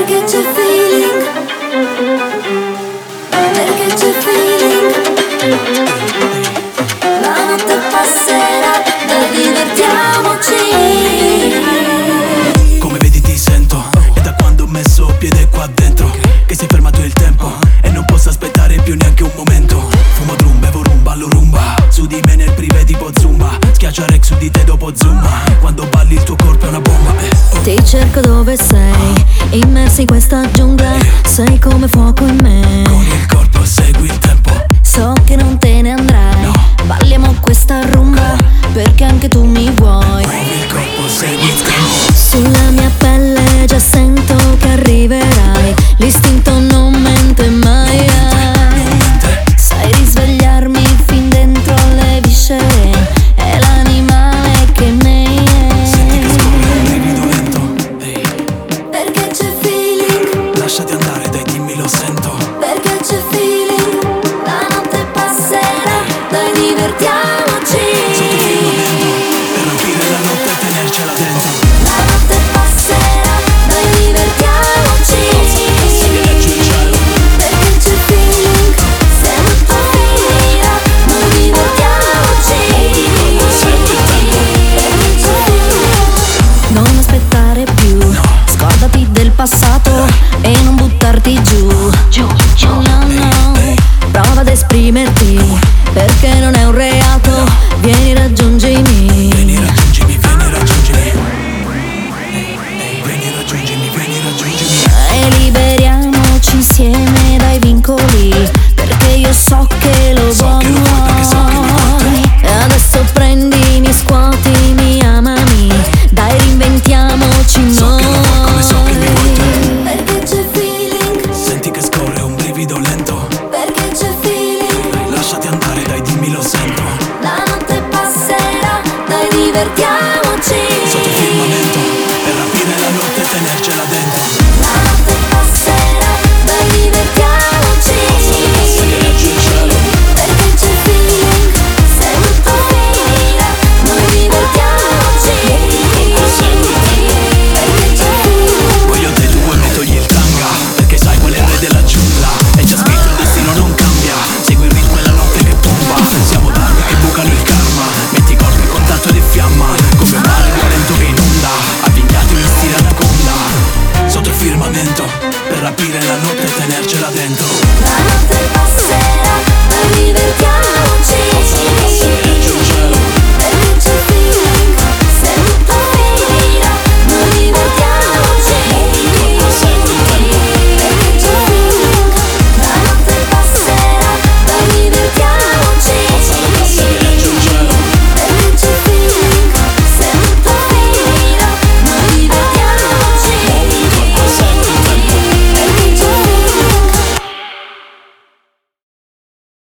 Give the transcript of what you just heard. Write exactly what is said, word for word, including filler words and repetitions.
Perché c'è feeling, perché c'è feeling. La notte passerà, dai divertiamoci. Come vedi ti sento, è da quando ho messo piede qua dentro che si è fermato il tempo e non posso aspettare più neanche un momento. Fumo drum, bevo rum, ballo rumba, su di me nel privé tipo zumba. Schiaccia Rex su di te dopo zumba, quando balli il tuo corpo è una bomba, eh, oh. Ti cerco dove sei, immersi in questa giungla, sei come fuoco in me. Con il corpo segui il tempo, so che non te ne andrai, no. Balliamo questa rumba, perché anche tu mi vuoi. Muovi il corpo, segui il tempo. Sulla mia pelle già sento che arriverai, l'istinto non mente mai. Non mente. Sai risvegliarmi fin dentro le viscere, è l'animale che ne è. Senti che scorre un brivido lento, ehi. Perché c'è feeling, Lasciati andare, dai dimmi lo sento. perché c'è feeling. La notte passerà, dai divertiamoci. Sotto firmamento, per rompere la notte e tenercela dentro. La notte passerà, dai divertiamoci. Viene giù il cielo. Perché c'è feeling, se tutto finirà, noi divertiamoci. Segui il tempo. Perché c'è feeling. Non aspettare più, scordati del passato e non buttarti giù. Giù, giù, no, no. Prova ad esprimerti, perché non è un reato. Vieni, raggiungimi. Vieni raggiungimi, vieni raggiungimi. Ehi, ehi, vieni raggiungimi, vieni raggiungimi. E liberiamoci insieme dai vincoli.